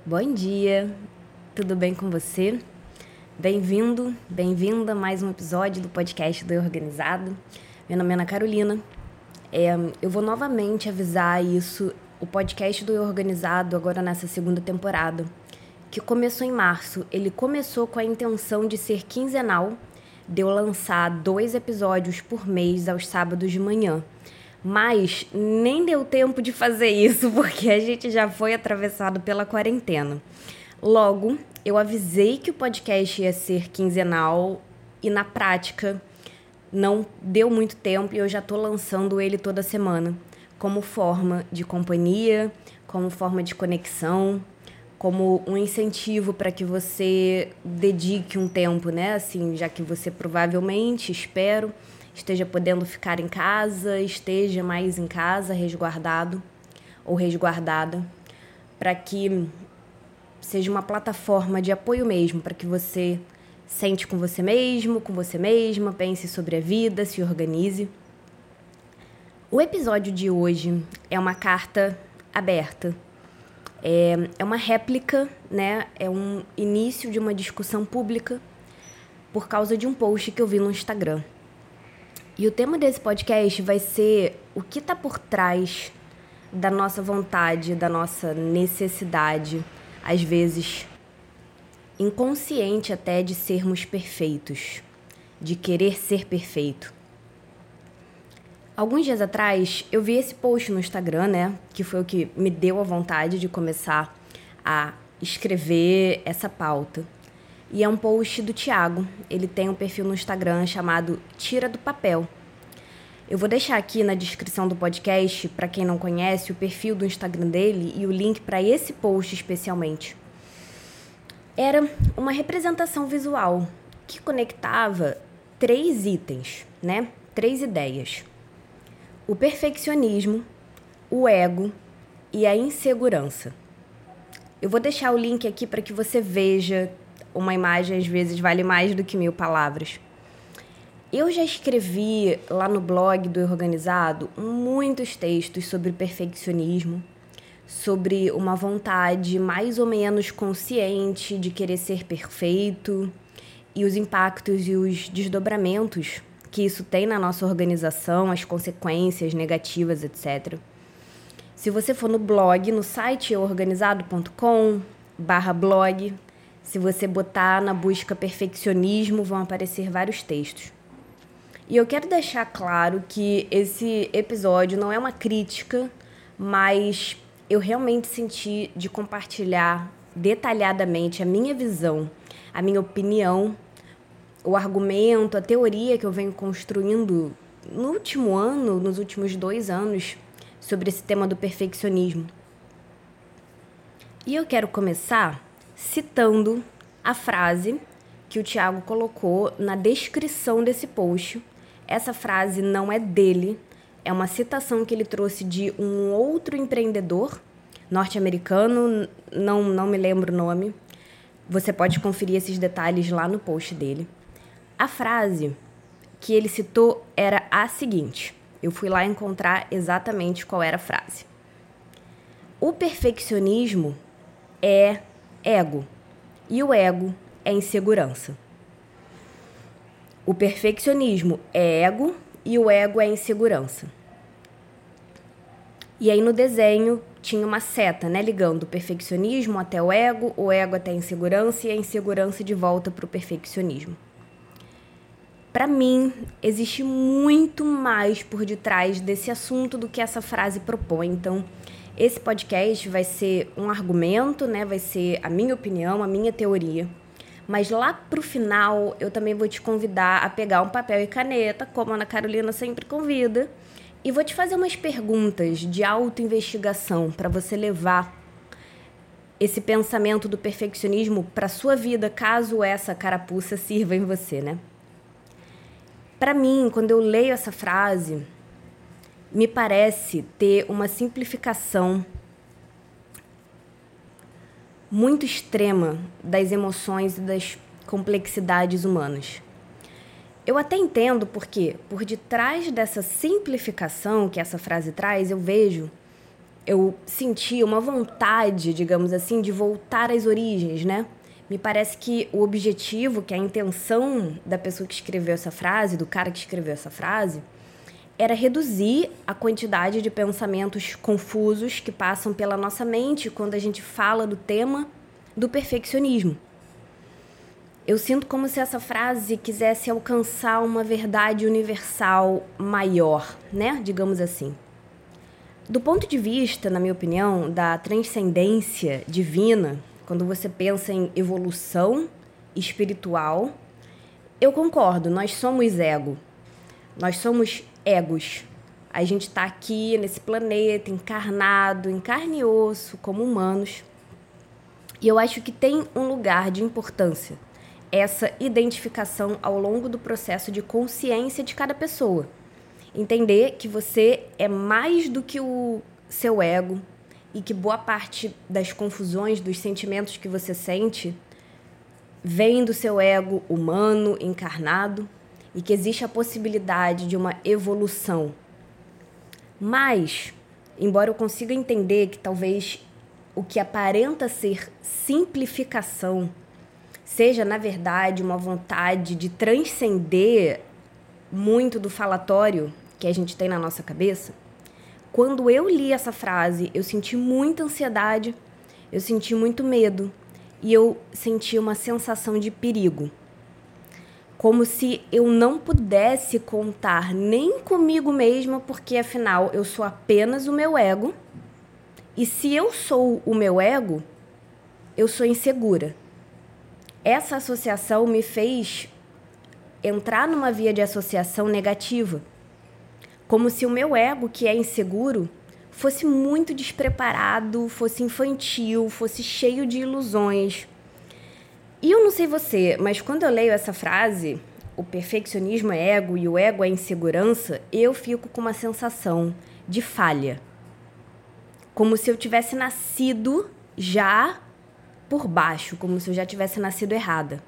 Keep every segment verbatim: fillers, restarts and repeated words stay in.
Bom dia, tudo bem com você? Bem-vindo, bem-vinda a mais um episódio do podcast do Eu Organizado. Meu nome é Ana Carolina. É, eu vou novamente avisar isso, o podcast do Eu Organizado, agora nessa segunda temporada, que começou em março. Ele começou com a intenção de ser quinzenal, de eu lançar dois episódios por mês aos sábados de manhã. Mas nem deu tempo de fazer isso, porque a gente já foi atravessado pela quarentena. Logo, eu avisei que o podcast ia ser quinzenal e, na prática, não deu muito tempo e eu já estou lançando ele toda semana, como forma de companhia, como forma de conexão, como um incentivo para que você dedique um tempo, né? Assim, já que você provavelmente, espero, esteja podendo ficar em casa, esteja mais em casa, resguardado ou resguardada, para que seja uma plataforma de apoio mesmo, para que você sente com você mesmo, com você mesma, pense sobre a vida, se organize. O episódio de hoje é uma carta aberta. É, é uma réplica, né? É um início de uma discussão pública por causa de um post que eu vi no Instagram. E o tema desse podcast vai ser o que está por trás da nossa vontade, da nossa necessidade, às vezes inconsciente até, de sermos perfeitos, de querer ser perfeito. Alguns dias atrás, eu vi esse post no Instagram, né, que foi o que me deu a vontade de começar a escrever essa pauta. E é um post do Thiago. Ele tem um perfil no Instagram chamado Tira do Papel. Eu vou deixar aqui na descrição do podcast, para quem não conhece, o perfil do Instagram dele e o link para esse post especialmente. Era uma representação visual que conectava três itens, né? Três ideias. O perfeccionismo, o ego e a insegurança. Eu vou deixar o link aqui para que você veja. Uma imagem, às vezes, vale mais do que mil palavras. Eu já escrevi lá no blog do Eu Organizado muitos textos sobre perfeccionismo, sobre uma vontade mais ou menos consciente de querer ser perfeito e os impactos e os desdobramentos que isso tem na nossa organização, as consequências negativas, etcétera. Se você for no blog, no site eu organizado ponto com barra blog, se você botar na busca perfeccionismo, vão aparecer vários textos. E eu quero deixar claro que esse episódio não é uma crítica, mas eu realmente senti de compartilhar detalhadamente a minha visão, a minha opinião, o argumento, a teoria que eu venho construindo no último ano, nos últimos dois anos, sobre esse tema do perfeccionismo. E eu quero começar citando a frase que o Thiago colocou na descrição desse post. Essa frase não é dele, é uma citação que ele trouxe de um outro empreendedor norte-americano, não, não me lembro o nome. Você pode conferir esses detalhes lá no post dele. A frase que ele citou era a seguinte. Eu fui lá encontrar exatamente qual era a frase. O perfeccionismo é ego, e o ego é insegurança. O perfeccionismo é ego e o ego é insegurança. E aí no desenho tinha uma seta, né, ligando o perfeccionismo até o ego, o ego até a insegurança e a insegurança de volta para o perfeccionismo. Para mim, existe muito mais por detrás desse assunto do que essa frase propõe. Então, esse podcast vai ser um argumento, né? Vai ser a minha opinião, a minha teoria. Mas lá pro final, eu também vou te convidar a pegar um papel e caneta, como a Ana Carolina sempre convida, e vou te fazer umas perguntas de autoinvestigação para você levar esse pensamento do perfeccionismo para sua vida, caso essa carapuça sirva em você, né? Para mim, quando eu leio essa frase, me parece ter uma simplificação muito extrema das emoções e das complexidades humanas. Eu até entendo porque, por detrás dessa simplificação que essa frase traz, eu vejo eu senti uma vontade, digamos assim, de voltar às origens, né? Me parece que o objetivo, que a intenção da pessoa que escreveu essa frase, do cara que escreveu essa frase, era reduzir a quantidade de pensamentos confusos que passam pela nossa mente quando a gente fala do tema do perfeccionismo. Eu sinto como se essa frase quisesse alcançar uma verdade universal maior, né? Digamos assim. Do ponto de vista, na minha opinião, da transcendência divina, quando você pensa em evolução espiritual, eu concordo, nós somos ego. Nós somos egos. A gente está aqui nesse planeta, encarnado, em carne e osso, como humanos. E eu acho que tem um lugar de importância essa identificação ao longo do processo de consciência de cada pessoa. Entender que você é mais do que o seu ego e que boa parte das confusões, dos sentimentos que você sente, vem do seu ego humano, encarnado, e que existe a possibilidade de uma evolução. Mas, embora eu consiga entender que talvez o que aparenta ser simplificação seja, na verdade, uma vontade de transcender muito do falatório que a gente tem na nossa cabeça, quando eu li essa frase, eu senti muita ansiedade, eu senti muito medo e eu senti uma sensação de perigo. Como se eu não pudesse contar nem comigo mesma, porque afinal eu sou apenas o meu ego. E se eu sou o meu ego, eu sou insegura. Essa associação me fez entrar numa via de associação negativa. Como se o meu ego, que é inseguro, fosse muito despreparado, fosse infantil, fosse cheio de ilusões. E eu não sei você, mas quando eu leio essa frase, o perfeccionismo é ego e o ego é insegurança, eu fico com uma sensação de falha. Como se eu tivesse nascido já por baixo, como se eu já tivesse nascido errada.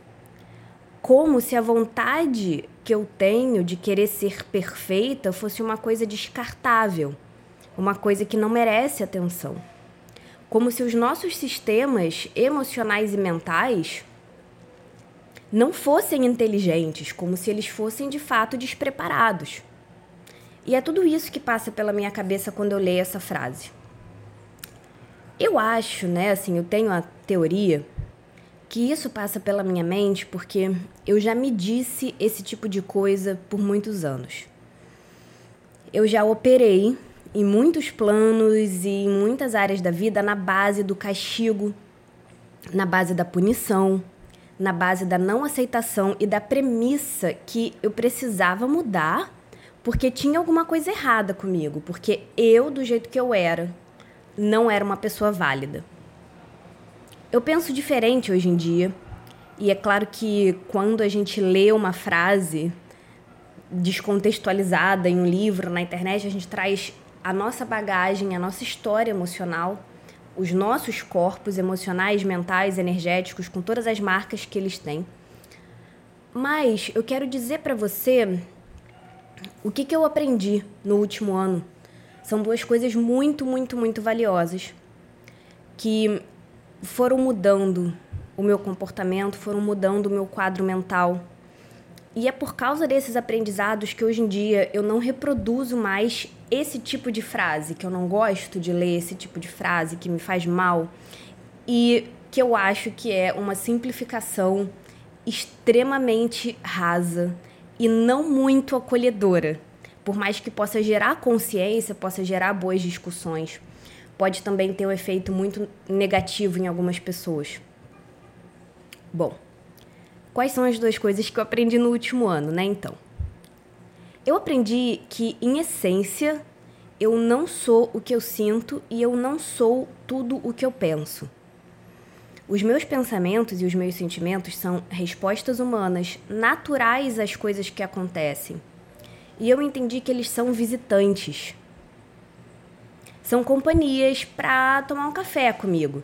Como se a vontade que eu tenho de querer ser perfeita fosse uma coisa descartável, uma coisa que não merece atenção. Como se os nossos sistemas emocionais e mentais não fossem inteligentes, como se eles fossem de fato despreparados. E é tudo isso que passa pela minha cabeça quando eu leio essa frase. Eu acho, né, assim, eu tenho a teoria que isso passa pela minha mente porque eu já me disse esse tipo de coisa por muitos anos. Eu já operei em muitos planos e em muitas áreas da vida na base do castigo, na base da punição, na base da não aceitação e da premissa que eu precisava mudar porque tinha alguma coisa errada comigo, porque eu, do jeito que eu era, não era uma pessoa válida. Eu penso diferente hoje em dia, e é claro que quando a gente lê uma frase descontextualizada em um livro, na internet, a gente traz a nossa bagagem, a nossa história emocional, os nossos corpos emocionais, mentais, energéticos, com todas as marcas que eles têm. Mas eu quero dizer para você o que, que eu aprendi no último ano. São duas coisas muito, muito, muito valiosas que foram mudando o meu comportamento, foram mudando o meu quadro mental. E é por causa desses aprendizados que hoje em dia eu não reproduzo mais esse tipo de frase, que eu não gosto de ler esse tipo de frase, que me faz mal, e que eu acho que é uma simplificação extremamente rasa e não muito acolhedora. Por mais que possa gerar consciência, possa gerar boas discussões, pode também ter um efeito muito negativo em algumas pessoas. Bom, quais são as duas coisas que eu aprendi no último ano, né, então? Eu aprendi que, em essência, eu não sou o que eu sinto e eu não sou tudo o que eu penso. Os meus pensamentos e os meus sentimentos são respostas humanas naturais às coisas que acontecem. E eu entendi que eles são visitantes. São companhias para tomar um café comigo.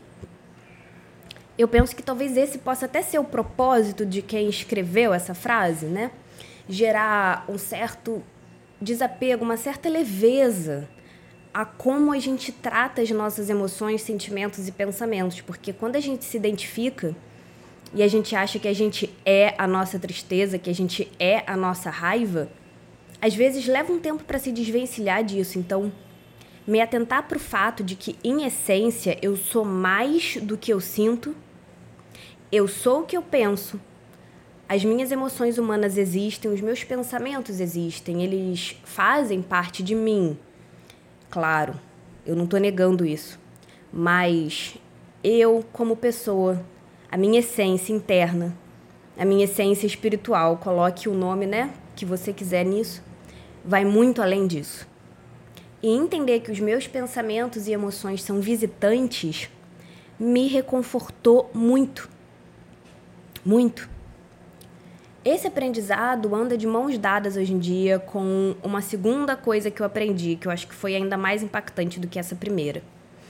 Eu penso que talvez esse possa até ser o propósito de quem escreveu essa frase, né? Gerar um certo desapego, uma certa leveza a como a gente trata as nossas emoções, sentimentos e pensamentos. Porque quando a gente se identifica e a gente acha que a gente é a nossa tristeza, que a gente é a nossa raiva, às vezes leva um tempo para se desvencilhar disso. Então, me atentar para o fato de que, em essência, eu sou mais do que eu sinto, eu sou o que eu penso, as minhas emoções humanas existem, os meus pensamentos existem, eles fazem parte de mim. Claro, eu não estou negando isso, mas eu, como pessoa, a minha essência interna, a minha essência espiritual, coloque o nome, né, que você quiser nisso, vai muito além disso. E entender que os meus pensamentos e emoções são visitantes me reconfortou muito. Muito. Esse aprendizado anda de mãos dadas hoje em dia com uma segunda coisa que eu aprendi, que eu acho que foi ainda mais impactante do que essa primeira.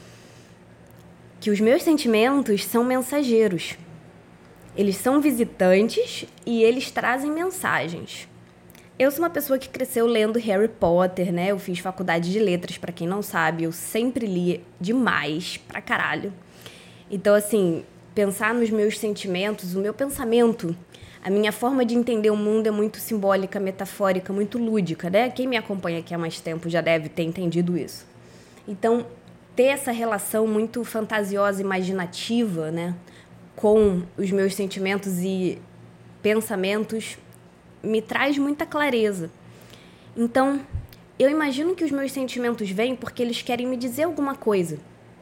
Que os meus sentimentos são mensageiros. Eles são visitantes e eles trazem mensagens. Eu sou uma pessoa que cresceu lendo Harry Potter, né? Eu fiz faculdade de letras, pra quem não sabe. Eu sempre li demais, pra caralho. Então, assim, pensar nos meus sentimentos, o meu pensamento, a minha forma de entender o mundo é muito simbólica, metafórica, muito lúdica, né? Quem me acompanha aqui há mais tempo já deve ter entendido isso. Então, ter essa relação muito fantasiosa, imaginativa, né, com os meus sentimentos e pensamentos me traz muita clareza. Então, eu imagino que os meus sentimentos vêm porque eles querem me dizer alguma coisa.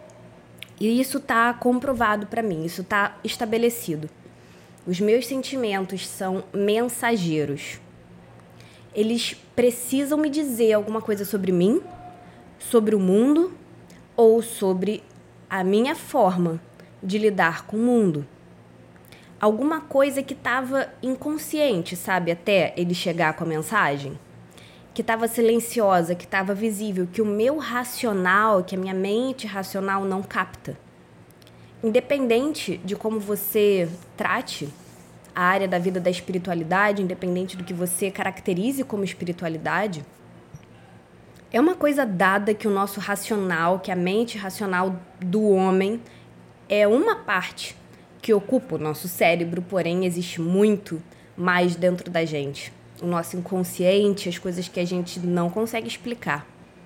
E isso está comprovado para mim, isso está estabelecido. Os meus sentimentos são mensageiros. Eles precisam me dizer alguma coisa sobre mim, sobre o mundo ou sobre a minha forma de lidar com o mundo. Alguma coisa que estava inconsciente, sabe, até ele chegar com a mensagem, que estava silenciosa, que estava visível, que o meu racional, que a minha mente racional não capta. Independente de como você trate a área da vida da espiritualidade, independente do que você caracterize como espiritualidade, é uma coisa dada que o nosso racional, que a mente racional do homem é uma parte que ocupa o nosso cérebro, porém existe muito mais dentro da gente. O nosso inconsciente, as coisas que a gente não consegue explicar.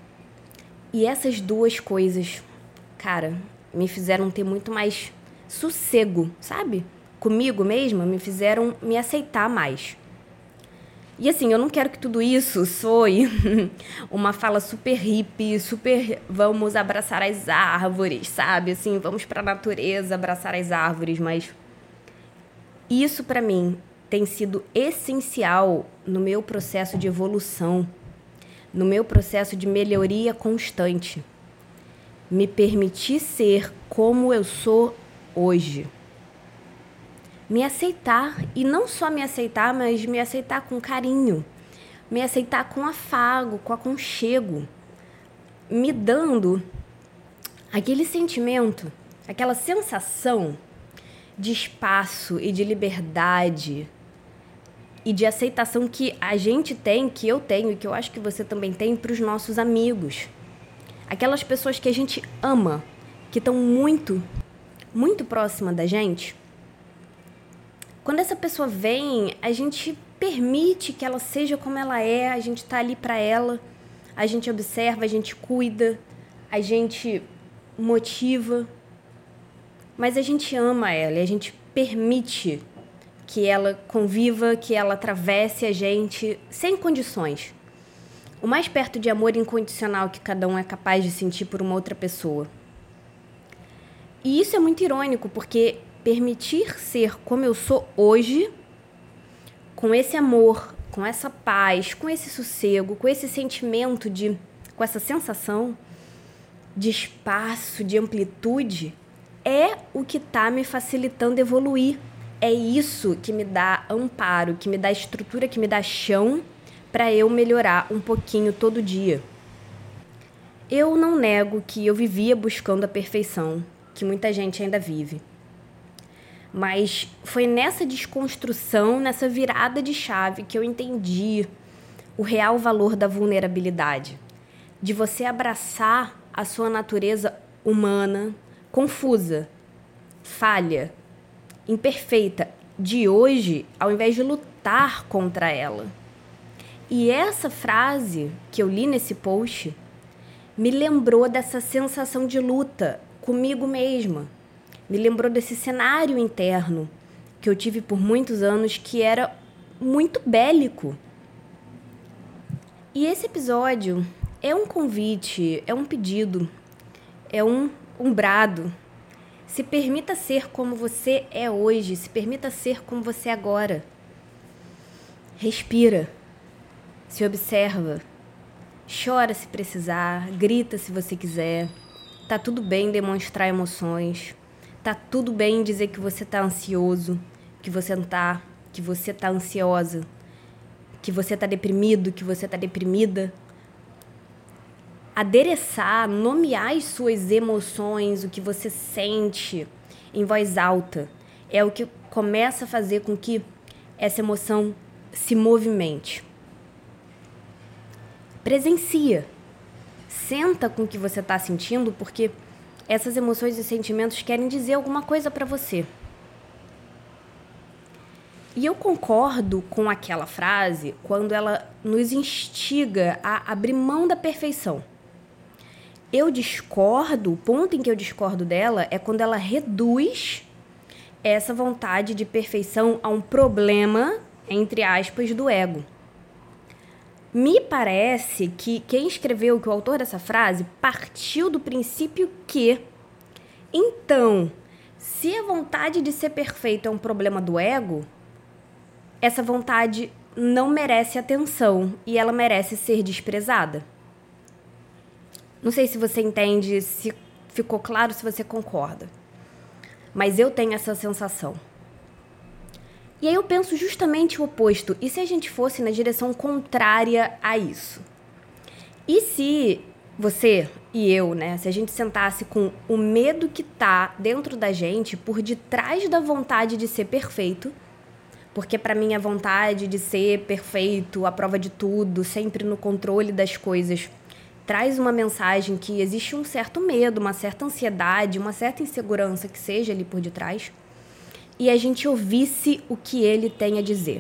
E essas duas coisas, cara, me fizeram ter muito mais sossego, sabe? Comigo mesma, me fizeram me aceitar mais. E assim, eu não quero que tudo isso soe uma fala super hippie, super vamos abraçar as árvores, sabe? Assim, vamos para a natureza abraçar as árvores, mas isso para mim tem sido essencial no meu processo de evolução, no meu processo de melhoria constante. Me permitir ser como eu sou hoje. Me aceitar, e não só me aceitar, mas me aceitar com carinho, me aceitar com afago, com aconchego, me dando aquele sentimento, aquela sensação de espaço e de liberdade e de aceitação que a gente tem, que eu tenho e que eu acho que você também tem para os nossos amigos. Aquelas pessoas que a gente ama, que estão muito, muito próxima da gente. Quando essa pessoa vem, a gente permite que ela seja como ela é, a gente tá ali para ela, a gente observa, a gente cuida, a gente motiva, mas a gente ama ela e a gente permite que ela conviva, que ela atravesse a gente sem condições. O mais perto de amor incondicional que cada um é capaz de sentir por uma outra pessoa. E isso é muito irônico, porque permitir ser como eu sou hoje, com esse amor, com essa paz, com esse sossego, com esse sentimento de, com essa sensação de espaço, de amplitude, é o que está me facilitando evoluir. É isso que me dá amparo, que me dá estrutura, que me dá chão para eu melhorar um pouquinho todo dia. Eu não nego que eu vivia buscando a perfeição, que muita gente ainda vive. Mas foi nessa desconstrução, nessa virada de chave que eu entendi o real valor da vulnerabilidade. de você abraçar a sua natureza humana, confusa, falha, imperfeita, de hoje, ao invés de lutar contra ela. E essa frase que eu li nesse post me lembrou dessa sensação de luta comigo mesma. Me lembrou desse cenário interno que eu tive por muitos anos, que era muito bélico. E esse episódio é um convite, é um pedido, é um, um brado. Se permita ser como você é hoje, se permita ser como você é agora. Respira, se observa, chora se precisar, grita se você quiser. Tá tudo bem demonstrar emoções, tá tudo bem dizer que você tá ansioso, que você não tá, que você tá ansiosa, que você tá deprimido, que você tá deprimida. Adereçar, nomear as suas emoções, o que você sente em voz alta, é o que começa a fazer com que essa emoção se movimente. Presencia. Senta com o que você está sentindo, porque essas emoções e sentimentos querem dizer alguma coisa para você. E eu concordo com aquela frase quando ela nos instiga a abrir mão da perfeição. Eu discordo, o ponto em que eu discordo dela é quando ela reduz essa vontade de perfeição a um problema, entre aspas, do ego. Me parece que quem escreveu, que o autor dessa frase, partiu do princípio que, então, se a vontade de ser perfeito é um problema do ego, essa vontade não merece atenção e ela merece ser desprezada. Não sei se você entende, se ficou claro, se você concorda. Mas eu tenho essa sensação. E aí eu penso justamente o oposto. E se a gente fosse na direção contrária a isso? E se você e eu, né, se a gente sentasse com o medo que tá dentro da gente por detrás da vontade de ser perfeito, porque para mim a vontade de ser perfeito, a prova de tudo, sempre no controle das coisas, traz uma mensagem que existe um certo medo, uma certa ansiedade, uma certa insegurança que seja ali por detrás, e a gente ouvisse o que ele tem a dizer.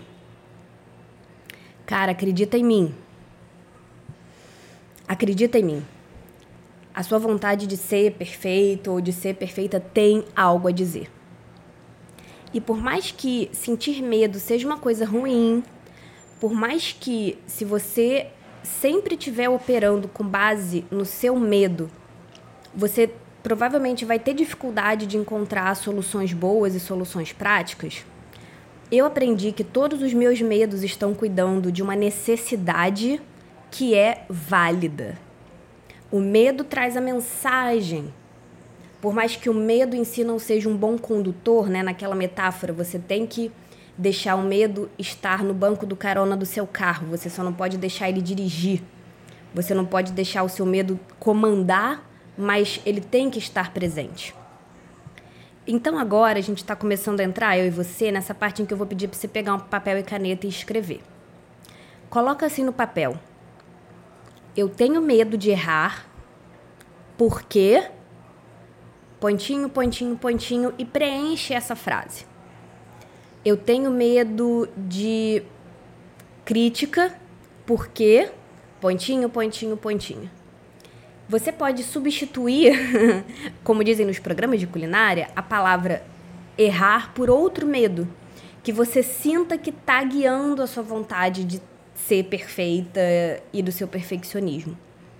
Cara, acredita em mim. Acredita em mim. A sua vontade de ser perfeito ou de ser perfeita tem algo a dizer. E por mais que sentir medo seja uma coisa ruim, por mais que se você sempre estiver operando com base no seu medo, você provavelmente vai ter dificuldade de encontrar soluções boas e soluções práticas. Eu aprendi que todos os meus medos estão cuidando de uma necessidade que é válida. O medo traz a mensagem. Por mais que o medo em si não seja um bom condutor, né? Naquela metáfora, você tem que deixar o medo estar no banco do carona do seu carro. Você só não pode deixar ele dirigir. Você não pode deixar o seu medo comandar, mas ele tem que estar presente. Então agora a gente está começando a entrar, eu e você, nessa parte em que eu vou pedir para você pegar um papel e caneta e escrever. Coloca assim no papel. Eu tenho medo de errar porque... Pontinho, pontinho, pontinho, e preenche essa frase. Eu tenho medo de crítica porque... Pontinho, pontinho, pontinho. Você pode substituir, como dizem nos programas de culinária, a palavra errar por outro medo, que você sinta que está guiando a sua vontade de ser perfeita e do seu perfeccionismo.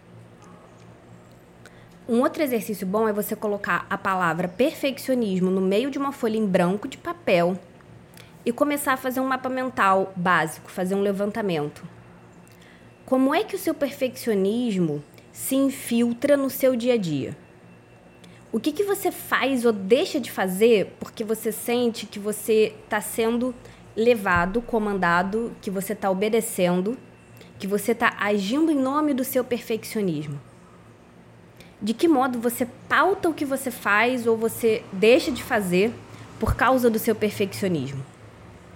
Um outro exercício bom é você colocar a palavra perfeccionismo no meio de uma folha em branco de papel e começar a fazer um mapa mental básico, fazer um levantamento. Como é que o seu perfeccionismo se infiltra no seu dia a dia? O que, que você faz ou deixa de fazer porque você sente que você está sendo levado, comandado, que você está obedecendo, que você está agindo em nome do seu perfeccionismo? De que modo você pauta o que você faz ou você deixa de fazer por causa do seu perfeccionismo?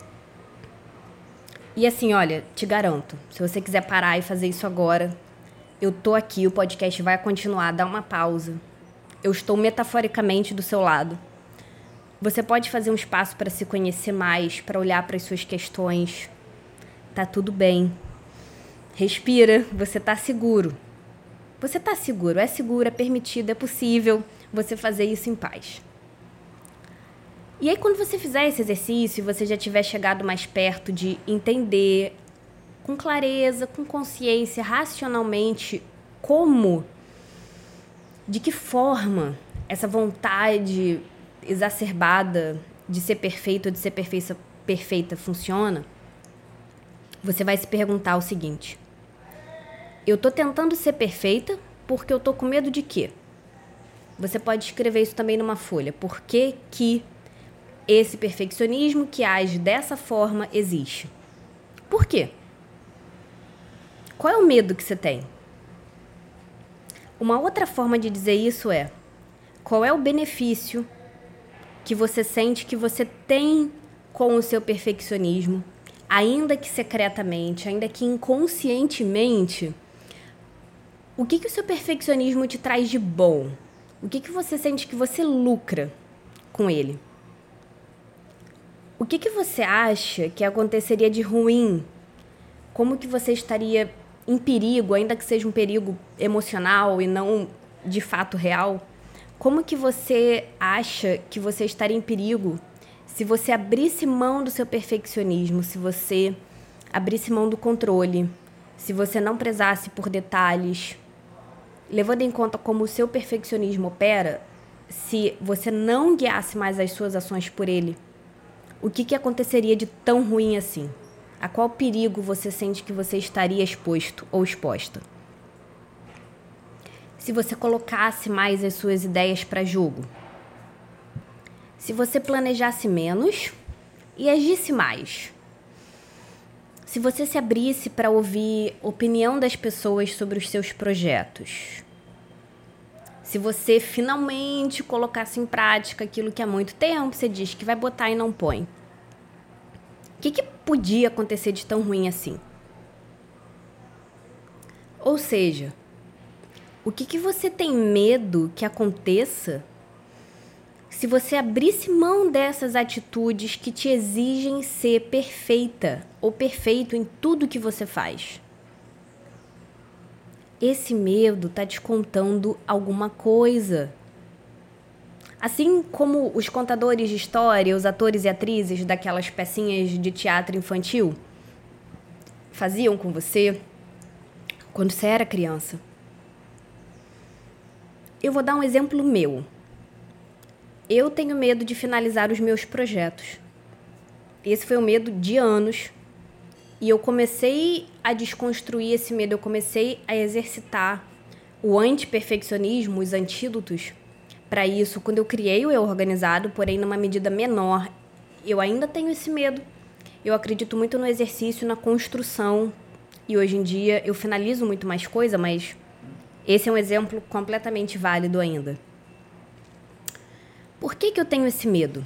E assim, olha, te garanto, se você quiser parar e fazer isso agora, eu tô aqui, o podcast vai continuar, dá uma pausa. Eu estou metaforicamente do seu lado. Você pode fazer um espaço para se conhecer mais, para olhar para as suas questões. Tá tudo bem. Respira, você tá seguro. Você tá seguro, é seguro, é permitido, é possível você fazer isso em paz. E aí, quando você fizer esse exercício e você já tiver chegado mais perto de entender com clareza, com consciência, racionalmente, como, de que forma essa vontade exacerbada de ser perfeito ou de ser perfeita, perfeita funciona, você vai se perguntar o seguinte: eu tô tentando ser perfeita porque eu tô com medo de quê? Você pode escrever isso também numa folha. Por que que esse perfeccionismo que age dessa forma existe? Por quê? Qual é o medo que você tem? Uma outra forma de dizer isso é: qual é o benefício que você sente que você tem com o seu perfeccionismo, ainda que secretamente, ainda que inconscientemente? O que que o seu perfeccionismo te traz de bom? O que que você sente que você lucra com ele? O que que você acha que aconteceria de ruim? Como que você estaria em perigo, ainda que seja um perigo emocional e não de fato real? Como que você acha que você estaria em perigo se você abrisse mão do seu perfeccionismo, se você abrisse mão do controle, se você não prezasse por detalhes, levando em conta como o seu perfeccionismo opera, se você não guiasse mais as suas ações por ele? O que que aconteceria de tão ruim assim? A qual perigo você sente que você estaria exposto ou exposta? Se você colocasse mais as suas ideias para jogo? Se você planejasse menos e agisse mais? Se você se abrisse para ouvir opinião das pessoas sobre os seus projetos? Se você finalmente colocasse em prática aquilo que há muito tempo você diz que vai botar e não põe? O que que podia acontecer de tão ruim assim? Ou seja, o que que você tem medo que aconteça se você abrisse mão dessas atitudes que te exigem ser perfeita ou perfeito em tudo que você faz? Esse medo está te contando alguma coisa. Assim como os contadores de história, os atores e atrizes daquelas pecinhas de teatro infantil faziam com você quando você era criança. Eu vou dar um exemplo meu. Eu tenho medo de finalizar os meus projetos. Esse foi o medo de anos. E eu comecei a desconstruir esse medo, eu comecei a exercitar o anti-perfeccionismo, os antídotos para isso, quando eu criei o Eu Organizado, porém numa medida menor. Eu ainda tenho esse medo. Eu acredito muito no exercício, na construção. E hoje em dia eu finalizo muito mais coisa, mas esse é um exemplo completamente válido ainda. Por que que eu tenho esse medo?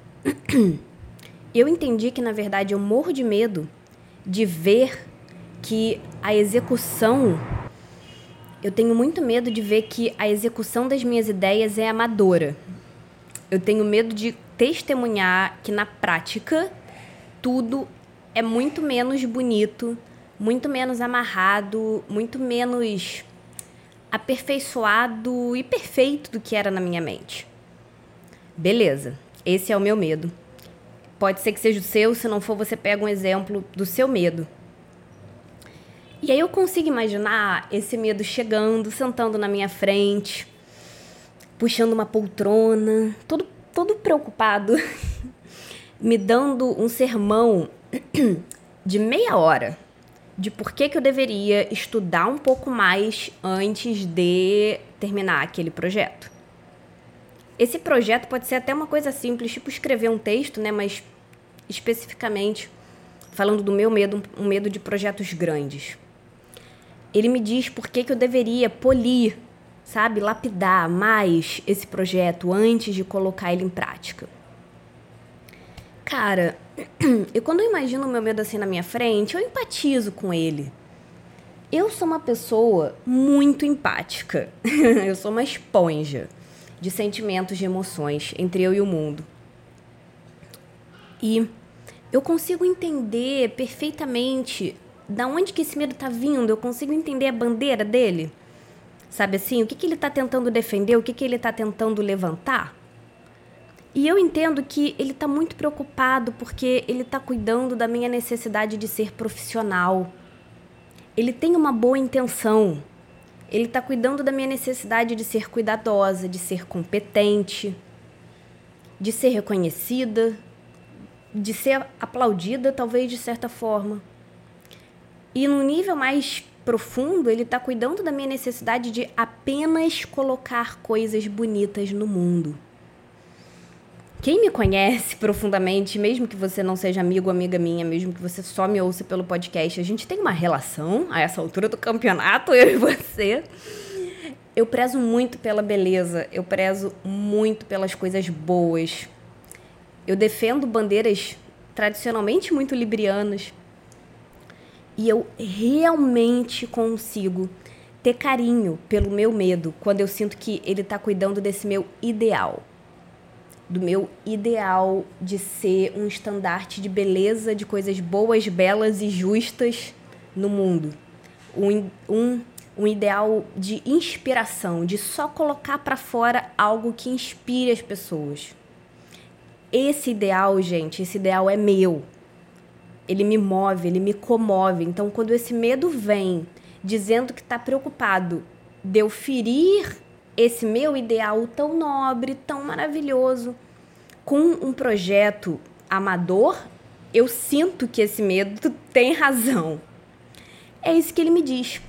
Eu entendi que, na verdade, eu morro de medo de ver que a execução... Eu tenho muito medo de ver que a execução das minhas ideias é amadora. Eu tenho medo de testemunhar que, na prática, tudo é muito menos bonito, muito menos amarrado, muito menos aperfeiçoado e perfeito do que era na minha mente. Beleza, esse é o meu medo. Pode ser que seja o seu, se não for, você pega um exemplo do seu medo. E aí eu consigo imaginar esse medo chegando, sentando na minha frente, puxando uma poltrona, todo, todo preocupado, me dando um sermão de meia hora de por que que eu deveria estudar um pouco mais antes de terminar aquele projeto. Esse projeto pode ser até uma coisa simples, tipo escrever um texto, né? Mas especificamente falando do meu medo, um medo de projetos grandes. Ele me diz por que que eu deveria polir, sabe, lapidar mais esse projeto antes de colocar ele em prática. Cara, e quando eu imagino o meu medo assim na minha frente, eu empatizo com ele. Eu sou uma pessoa muito empática. Eu sou uma esponja de sentimentos, de emoções entre eu e o mundo. E eu consigo entender perfeitamente da onde que esse medo tá vindo. Eu consigo entender a bandeira dele. Sabe assim? O que, que ele tá tentando defender? O que, que ele tá tentando levantar? E eu entendo que ele tá muito preocupado porque ele tá cuidando da minha necessidade de ser profissional. Ele tem uma boa intenção. Ele tá cuidando da minha necessidade de ser cuidadosa, de ser competente, de ser reconhecida, de ser aplaudida, talvez, de certa forma. E no nível mais profundo, ele tá cuidando da minha necessidade de apenas colocar coisas bonitas no mundo. Quem me conhece profundamente, mesmo que você não seja amigo ou amiga minha, mesmo que você só me ouça pelo podcast, a gente tem uma relação, a essa altura do campeonato, eu e você. Eu prezo muito pela beleza, eu prezo muito pelas coisas boas. Eu defendo bandeiras tradicionalmente muito librianas. E eu realmente consigo ter carinho pelo meu medo quando eu sinto que ele está cuidando desse meu ideal. Do meu ideal de ser um estandarte de beleza, de coisas boas, belas e justas no mundo. Um, um, um ideal de inspiração, de só colocar para fora algo que inspire as pessoas. Esse ideal, gente, esse ideal é meu. Ele me move, ele me comove. Então, quando esse medo vem dizendo que está preocupado de eu ferir esse meu ideal tão nobre, tão maravilhoso, com um projeto amador, eu sinto que esse medo tem razão. É isso que ele me diz.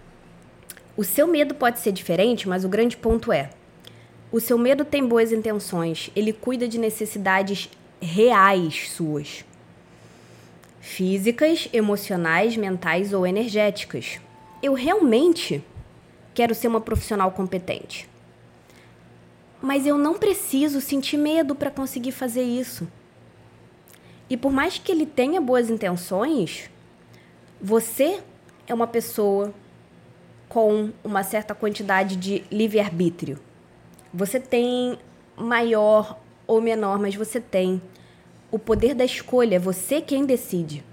O seu medo pode ser diferente, mas o grande ponto é: o seu medo tem boas intenções, ele cuida de necessidades reais suas. Físicas, emocionais, mentais ou energéticas. Eu realmente quero ser uma profissional competente. Mas eu não preciso sentir medo para conseguir fazer isso. E por mais que ele tenha boas intenções, você é uma pessoa com uma certa quantidade de livre-arbítrio. Você tem maior ou menor, mas você tem o poder da escolha, é você quem decide.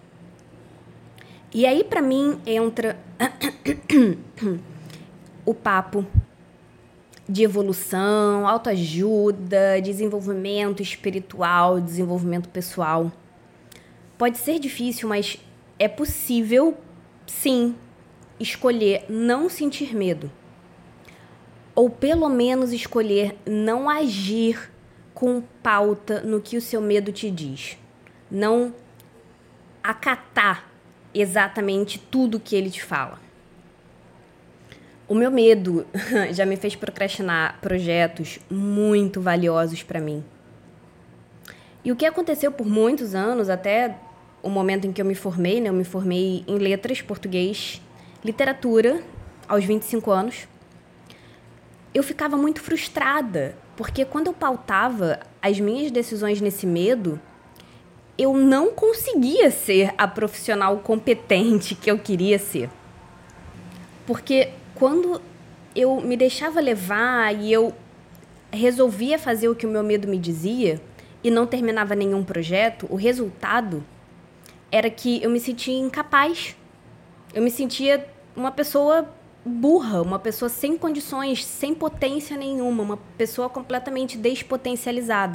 E aí, para mim, entra o papo de evolução, autoajuda, desenvolvimento espiritual, desenvolvimento pessoal. Pode ser difícil, mas é possível, sim, escolher não sentir medo. Ou pelo menos escolher não agir com pauta no que o seu medo te diz. Não acatar exatamente tudo que ele te fala. O meu medo já me fez procrastinar projetos muito valiosos para mim. E o que aconteceu por muitos anos, até o momento em que eu me formei, né? Eu me formei em letras, português, literatura, aos vinte e cinco anos. Eu ficava muito frustrada, porque quando eu pautava as minhas decisões nesse medo, eu não conseguia ser a profissional competente que eu queria ser. Porque quando eu me deixava levar e eu resolvia fazer o que o meu medo me dizia e não terminava nenhum projeto, o resultado era que eu me sentia incapaz. Eu me sentia uma pessoa burra, uma pessoa sem condições, sem potência nenhuma, uma pessoa completamente despotencializada.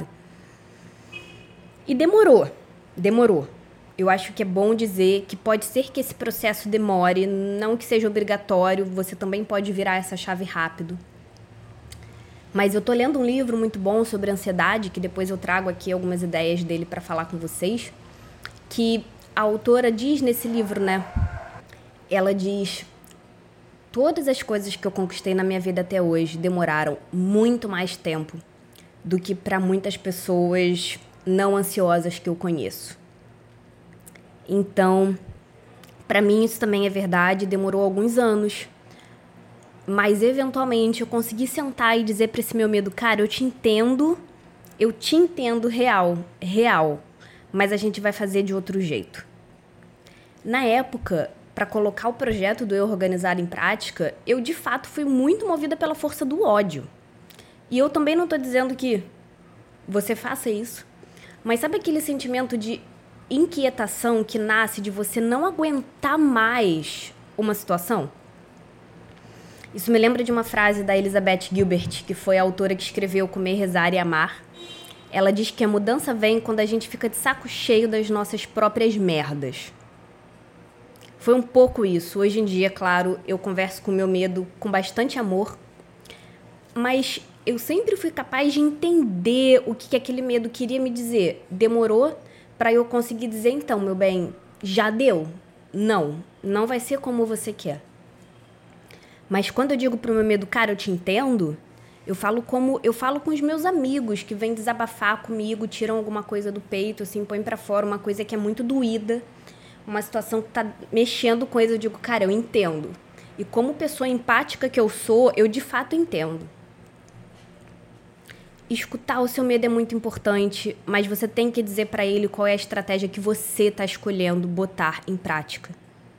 E demorou, demorou. Eu acho que é bom dizer que pode ser que esse processo demore, não que seja obrigatório, você também pode virar essa chave rápido. Mas eu tô lendo um livro muito bom sobre ansiedade, que depois eu trago aqui algumas ideias dele para falar com vocês, que a autora diz nesse livro, né? Ela diz: todas as coisas que eu conquistei na minha vida até hoje demoraram muito mais tempo do que para muitas pessoas não ansiosas que eu conheço. Então, para mim isso também é verdade, demorou alguns anos. Mas, eventualmente, eu consegui sentar e dizer para esse meu medo: cara, eu te entendo, eu te entendo real, real, mas a gente vai fazer de outro jeito. Na época, para colocar o projeto do Eu Organizado em prática, eu de fato fui muito movida pela força do ódio. E eu também não estou dizendo que você faça isso, mas sabe aquele sentimento de inquietação que nasce de você não aguentar mais uma situação? Isso me lembra de uma frase da Elizabeth Gilbert, que foi a autora que escreveu Comer, Rezar e Amar. Ela diz que a mudança vem quando a gente fica de saco cheio das nossas próprias merdas. Foi um pouco isso. Hoje em dia, claro, eu converso com o meu medo com bastante amor, mas eu sempre fui capaz de entender o que, que aquele medo queria me dizer. Demorou para eu conseguir dizer, então, meu bem, já deu? Não, não vai ser como você quer. Mas quando eu digo pro meu medo, cara, eu te entendo, eu falo como eu falo com os meus amigos que vêm desabafar comigo, tiram alguma coisa do peito, assim, põem pra fora uma coisa que é muito doída, uma situação que tá mexendo com eles, eu digo, cara, eu entendo. E como pessoa empática que eu sou, eu de fato entendo. Escutar o seu medo é muito importante, mas você tem que dizer pra ele qual é a estratégia que você tá escolhendo botar em prática.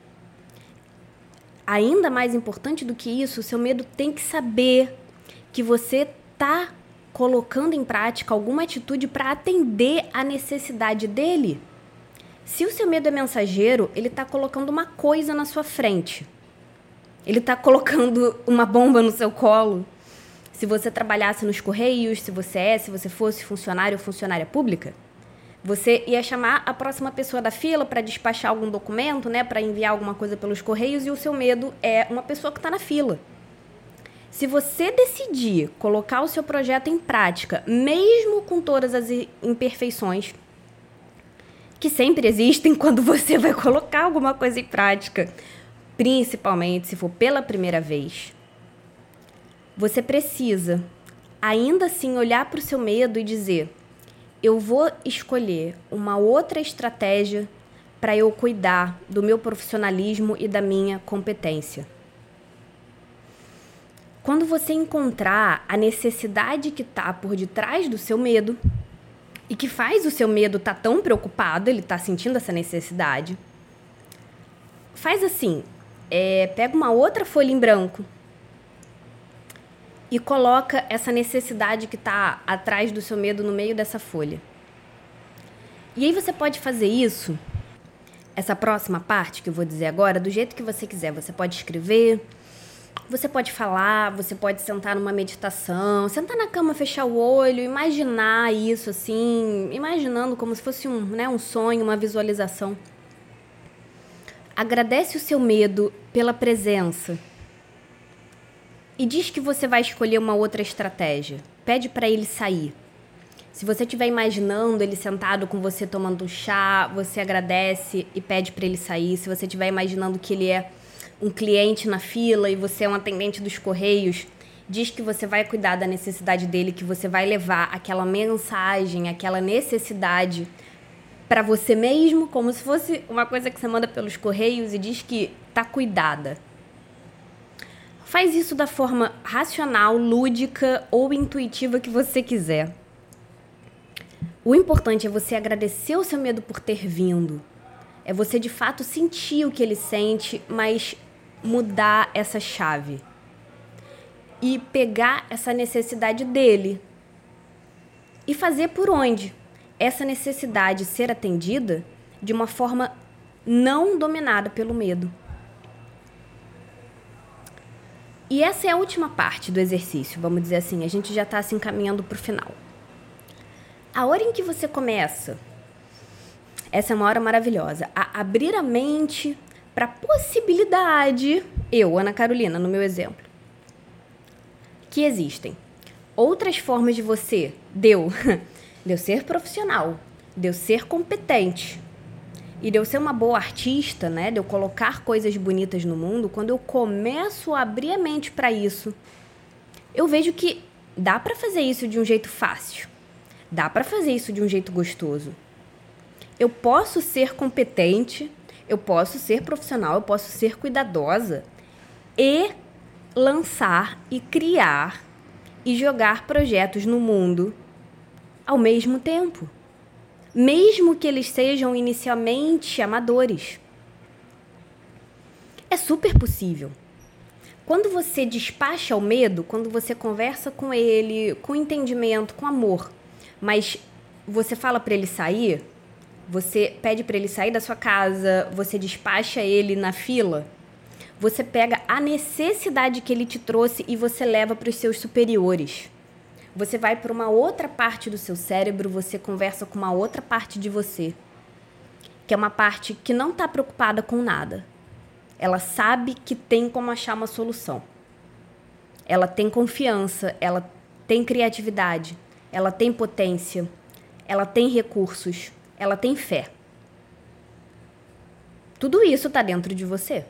Ainda mais importante do que isso, o seu medo tem que saber que você está colocando em prática alguma atitude para atender a necessidade dele. Se o seu medo é mensageiro, ele está colocando uma coisa na sua frente. Ele está colocando uma bomba no seu colo. Se você trabalhasse nos Correios, se você é, se você fosse funcionário ou funcionária pública, você ia chamar a próxima pessoa da fila para despachar algum documento, né, para enviar alguma coisa pelos Correios, e o seu medo é uma pessoa que está na fila. Se você decidir colocar o seu projeto em prática, mesmo com todas as imperfeições, que sempre existem quando você vai colocar alguma coisa em prática, principalmente se for pela primeira vez, você precisa, ainda assim, olhar para o seu medo e dizer: eu vou escolher uma outra estratégia para eu cuidar do meu profissionalismo e da minha competência. Quando você encontrar a necessidade que está por detrás do seu medo e que faz o seu medo estar tá tão preocupado, ele está sentindo essa necessidade, faz assim, é, pega uma outra folha em branco e coloca essa necessidade que está atrás do seu medo no meio dessa folha. E aí você pode fazer isso, essa próxima parte que eu vou dizer agora, do jeito que você quiser. Você pode escrever, você pode falar, você pode sentar numa meditação, sentar na cama, fechar o olho, imaginar isso assim, imaginando como se fosse um, né, um sonho, uma visualização. Agradece o seu medo pela presença. E diz que você vai escolher uma outra estratégia. Pede para ele sair. Se você estiver imaginando ele sentado com você tomando um chá, você agradece e pede para ele sair. Se você estiver imaginando que ele é um cliente na fila e você é um atendente dos Correios, diz que você vai cuidar da necessidade dele, que você vai levar aquela mensagem, aquela necessidade para você mesmo, como se fosse uma coisa que você manda pelos Correios, e diz que tá cuidada. Faz isso da forma racional, lúdica ou intuitiva que você quiser. O importante é você agradecer o seu medo por ter vindo. É você, de fato, sentir o que ele sente, mas mudar essa chave. E pegar essa necessidade dele. E fazer por onde essa necessidade ser atendida de uma forma não dominada pelo medo. E essa é a última parte do exercício, vamos dizer assim. A gente já está se encaminhando para o final. A hora em que você começa, essa é uma hora maravilhosa, a abrir a mente para a possibilidade, eu, Ana Carolina, no meu exemplo, que existem outras formas de você, de eu, de eu ser profissional, de eu ser competente e de eu ser uma boa artista, né, de eu colocar coisas bonitas no mundo. Quando eu começo a abrir a mente para isso, eu vejo que dá para fazer isso de um jeito fácil. Dá para fazer isso de um jeito gostoso. Eu posso ser competente, eu posso ser profissional, eu posso ser cuidadosa e lançar e criar e jogar projetos no mundo ao mesmo tempo. Mesmo que eles sejam inicialmente amadores. É super possível. Quando você despacha o medo, quando você conversa com ele, com entendimento, com amor, mas você fala para ele sair, você pede para ele sair da sua casa, você despacha ele na fila, você pega a necessidade que ele te trouxe e você leva para os seus superiores. Você vai para uma outra parte do seu cérebro, você conversa com uma outra parte de você, que é uma parte que não está preocupada com nada. Ela sabe que tem como achar uma solução. Ela tem confiança, ela tem criatividade, ela tem potência, ela tem recursos, ela tem fé. Tudo isso está dentro de você.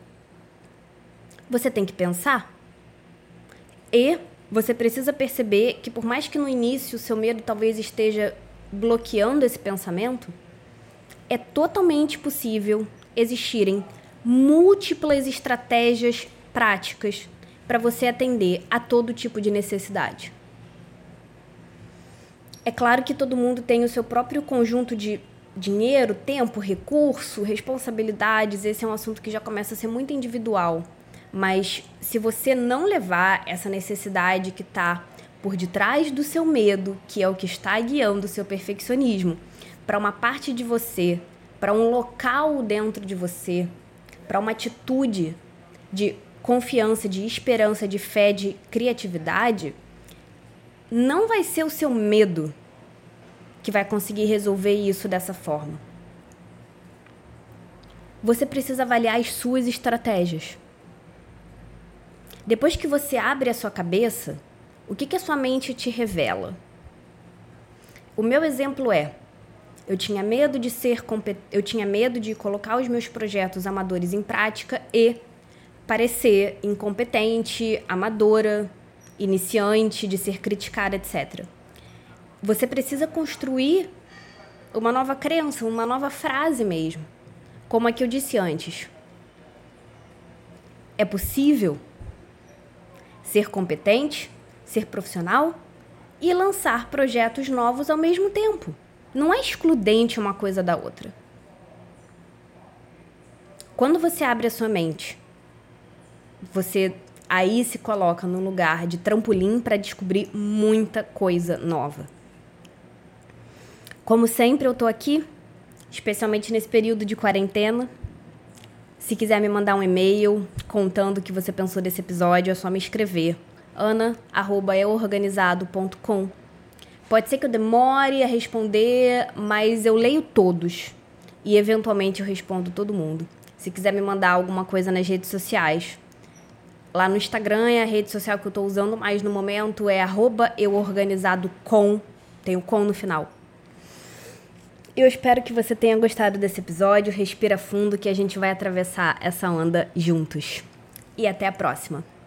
Você tem que pensar e você precisa perceber que por mais que no início o seu medo talvez esteja bloqueando esse pensamento, é totalmente possível existirem múltiplas estratégias práticas para você atender a todo tipo de necessidade. É claro que todo mundo tem o seu próprio conjunto de dinheiro, tempo, recurso, responsabilidades. Esse é um assunto que já começa a ser muito individual. Mas se você não levar essa necessidade que está por detrás do seu medo, que é o que está guiando o seu perfeccionismo, para uma parte de você, para um local dentro de você, para uma atitude de confiança, de esperança, de fé, de criatividade, não vai ser o seu medo que vai conseguir resolver isso dessa forma. Você precisa avaliar as suas estratégias. Depois que você abre a sua cabeça, o que, que a sua mente te revela? O meu exemplo é, eu tinha medo de ser compet... eu tinha medo de colocar os meus projetos amadores em prática e parecer incompetente, amadora, iniciante, de ser criticada, etcétera. Você precisa construir uma nova crença, uma nova frase mesmo. Como a que eu disse antes. É possível ser competente, ser profissional e lançar projetos novos ao mesmo tempo. Não é excludente uma coisa da outra. Quando você abre a sua mente, você aí se coloca no lugar de trampolim para descobrir muita coisa nova. Como sempre, eu tô aqui, especialmente nesse período de quarentena. Se quiser me mandar um e-mail contando o que você pensou desse episódio, é só me escrever. ana arroba euorganizado ponto com. Pode ser que eu demore a responder, mas eu leio todos. E, eventualmente, eu respondo todo mundo. Se quiser me mandar alguma coisa nas redes sociais. Lá no Instagram é a rede social que eu estou usando mais no momento. É arroba euorganizadocom. Tem o com no final. Eu espero que você tenha gostado desse episódio. Respira fundo que a gente vai atravessar essa onda juntos. E até a próxima.